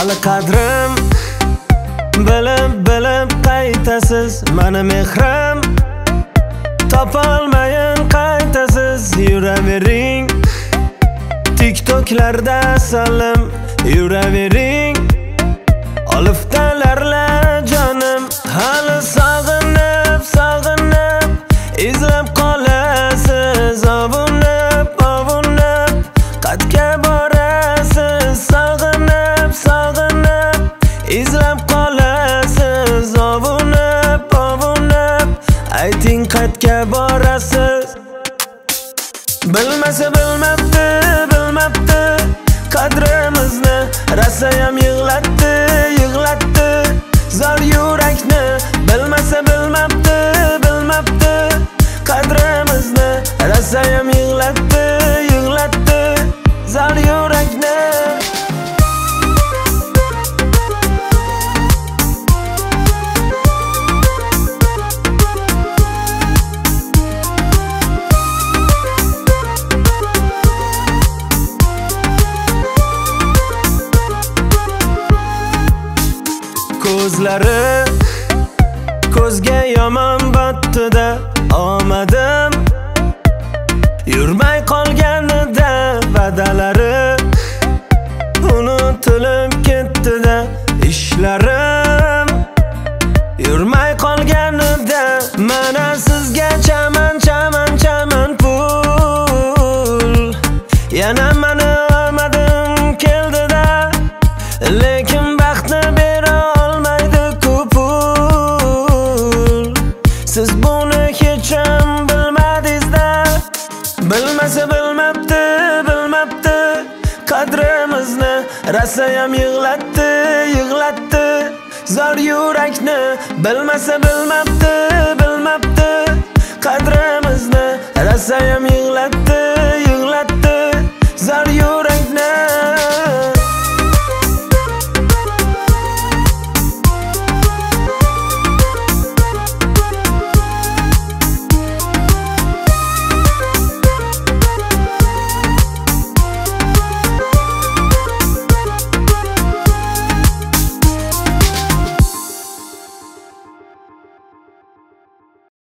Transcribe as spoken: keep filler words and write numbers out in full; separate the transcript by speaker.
Speaker 1: hali qadrim bilib bilib qaytasiz meni mehrim topolmayin qaytasiz yuravering TikToklarda salim yuravering oliftalarla jonim hali sog'inib sog'inib izlab qolasiz ovunib ovunib qatga borasiz sog'inib sog'inib izlab qolasiz ovunib ovunib ayting qatga borasiz bilmasa bilmabdi bilmabdi qadrimizni rasayam yig'latdi yig'latdi zor yurakni bilmasa bilmabdi bilmabdi qadrimizni rasayam yig'latdi yig'latdi zor yurakni ko'zlari ko'zga yomon botdi-da omadim yurmay qolganida va'dalari unutilib ketdi-da ishlarim yurmay qolganida mana sizga chaman chaman chaman pul yana meni olmadim keldi-da lekin baxtni bera siz buni hech ham bilmadingiz-da bilmasa bilmabdi bilmabdi qadrimizni rasayam yig'latdi yig'latdi zor yurakni bilmasa bilmabdi bilmabdi qadrimizni rasayam yig'latdi